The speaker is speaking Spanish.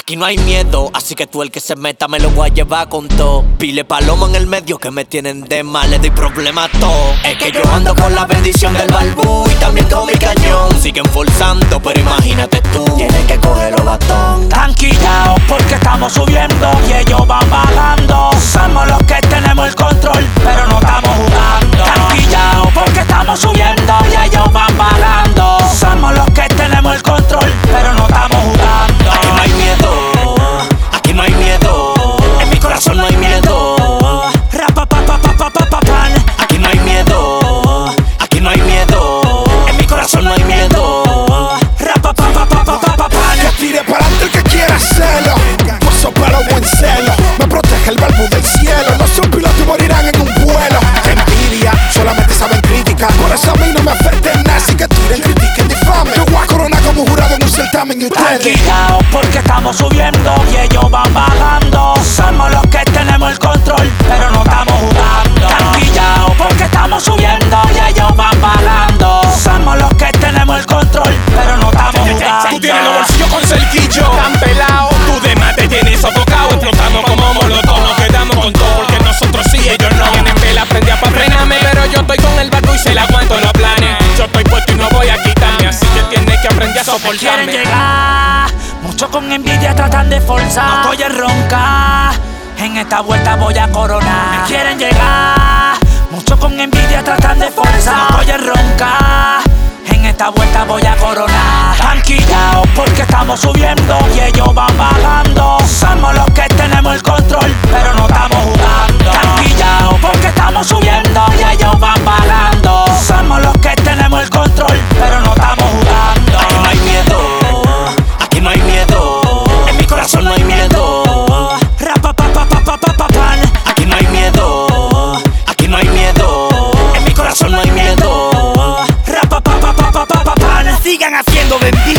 Aquí no hay miedo, así que tú el que se meta me lo voy a llevar con todo. Pile palomo en el medio que me tienen de mal, le doy problema a todo. Es que yo ando con la bendición del balbú y también con mi cañón. Siguen forzando, pero imagínate tú, tienes que coger los batón. Tranquilaos porque estamos subiendo y ellos van bajando. Somos los que tenemos el control, pero no estamos jugando. Tranquilaos porque estamos subiendo y ellos van bajando. Somos los que tenemos el control, pero no estamos jugando. Aquí no hay miedo, aquí no hay miedo, en mi corazón no hay miedo. Aquí no hay miedo, aquí no hay miedo, en mi corazón no hay miedo. Que tire para adelante el que quiera hacerlo. Paso para un buen celo, me protege el balbú del cielo. No son pilotos y morirán en un vuelo. Que envidia, solamente saben criticar. Por eso a mí no me afecta en nada. Así que tiren, critiquen, difamen. Yo voy a coronar como jurado en un certamen y ustedes. Tranquilaos porque estamos subiendo y ellos van bajando. Somos los que tenemos el control, pero no estamos jugando. Tranquilaos porque estamos subiendo y ellos van bajando. Somos los que tenemos el control, pero no estamos jugando. Tú tienes los bolsillos con cerquillo tan pelado, tú de más te tienes sofocado. Explotamos como molotov, nos quedamos con todo porque nosotros sí, ellos no. Tienen vela prendida pa' frenarme, pero yo estoy con el barco y se la aguanto los planes. Yo estoy puesto y no voy a quitarme, así que tienes que aprender a soportarme. Quieren llegar, muchos con envidia tratan de forzar. No estoy en ronca, en esta vuelta voy a coronar. Me quieren llegar, muchos con envidia tratan de forzar. No estoy en ronca, en esta vuelta voy a coronar. Tranquilaos porque estamos subiendo y ellos van bajando. Somos los que tenemos el control, pero no estamos jugando. Tranquilaos porque estamos subiendo y ellos van bajando. Somos los que tenemos el control, pero no estamos jugando. Aquí no hay miedo, aquí no hay miedo, en mi corazón no hay miedo. Aquí no hay miedo, aquí no hay miedo, en mi corazón no hay miedo. Sigan haciendo de envidia.